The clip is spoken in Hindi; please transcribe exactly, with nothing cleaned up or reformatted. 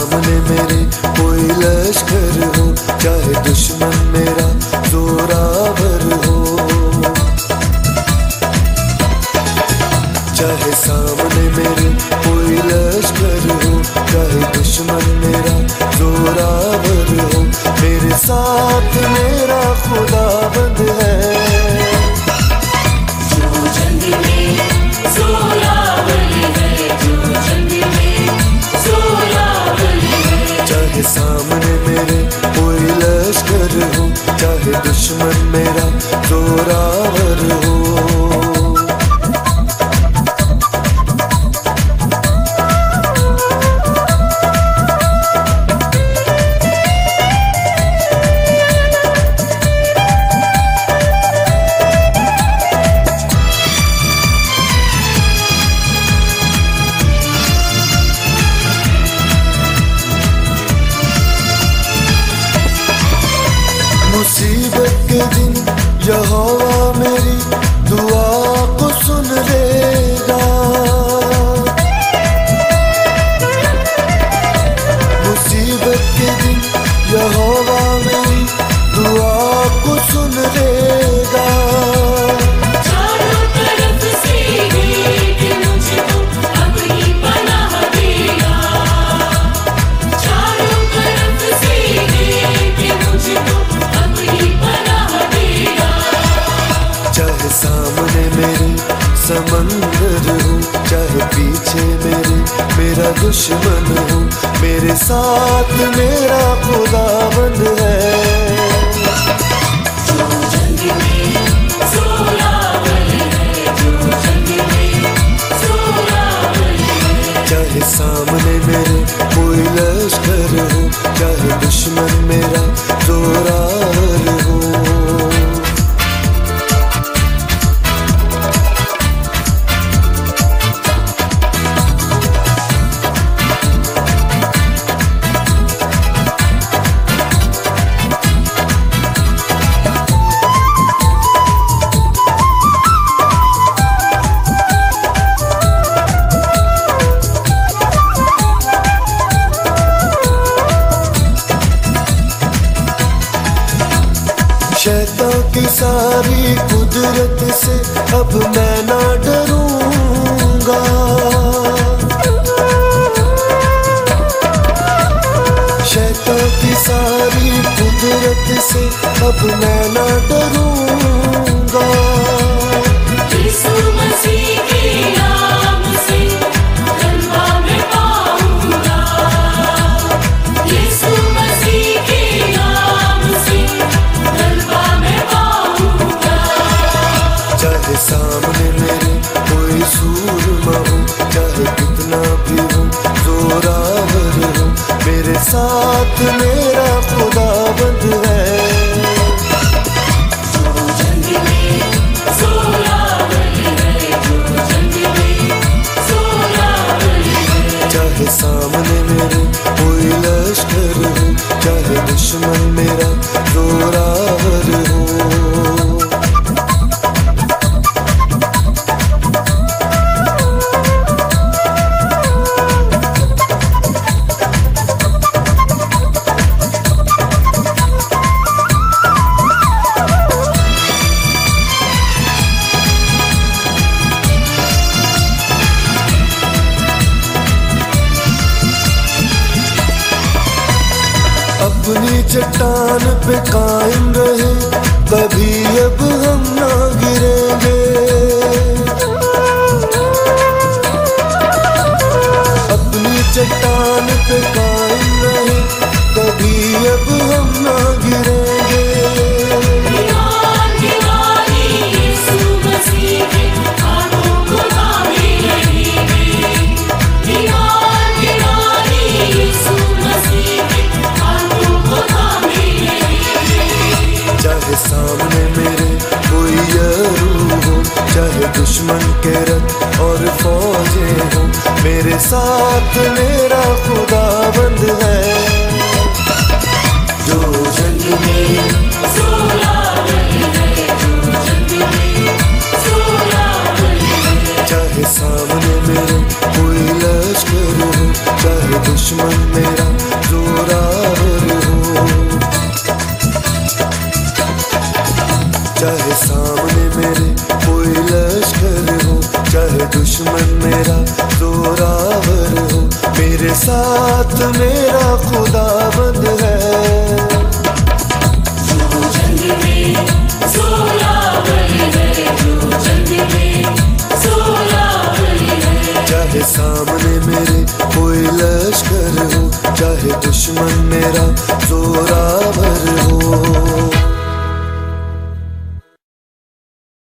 सामने मेरे कोई लश्कर हो, चाहे दुश्मन मेरा जोरावर हो। चाहे सामने मेरे कोई लश्कर हो, चाहे दुश्मन मेरा जोरावर हो, मेरे साथ मेरा खुदाबंद है। जो जंग में जोरावर है, जो जंग में जोरावर है। चाहे सामने मेरे कोई लश्कर हो, चाहे दुश्मन मेरा जोरावर हो। मुसीबत के दिन यहोवा मेरी दुआ को सुन लेगा। मुसीबत के दिन यहोवा मेरी दुआ को सुन लेगा। चारों तरफ से देख मुझको अपनी पनाह देगा। चारों तरफ से देख मुझको अपनी पनाह देगा। चाहे सामने मेरे समंदर हो, चाहे पीछे मेरे मेरा दुश्मन हो, मेरे साथ मेरा खुदाबंद है। जो जंग में जोरावर है, जो जंग में जोरावर है। चाहे सामने मेरे कोई लश्कर हो, चाहे दुश्मन मेरा जोरावर हो। शैतान की सारी कुदरत से अब मैं ना डरूंगा। शैतान की सारी कुदरत से अब मैं ना डरूंगा। यीशु मसीह के नाम से गलबा मैं पाऊंगा। यीशु मसीह के नाम से गलबा मैं पाऊंगा। चाहे सामने मेरे कोई सूरमा हो, चाहे कितना भी हो जोरावर हो, मेरे साथ मेरा खुदाबंद है। जो जंग में जोरावर है, जो जंग में जोरावर है। चाहे सामने मेरे कोई लश्कर हो, चाहे दुश्मन मेरा जोरावर हो। अपनी चट्टान पे कायम रहे, कभी अब हम ना गिरेंगे। अपनी चट्टान पे कायम रहे, कभी अब हम ना गिरेंगे। दीवान दीवानी यीशु मसीह के हाथों को थामे रहेंगे। दीवान दीवानी यीशु मसीह के हाथों को थामे रहेंगे। चाहे सामने मेरे कोई यरू हो, चाहे दुश्मन के रथ और फौजें हो, मेरे साथ मेरा खुदाबंद है। जो जंग में जोरावर है, जो जंग में जोरावर है। चाहे सामने मेरे कोई लश्कर हो, चाहे दुश्मन मेरा जोरावर हो। चाहे सामने मेरे कोई लश्कर हो, चाहे दुश्मन मेरा जोरावर हो, मेरे साथ मेरा खुदाबंद है। जो जंग में जोरावर है, जो जंग में जोरावर है। चाहे सामने मेरे कोई लश्कर हो, चाहे दुश्मन मेरा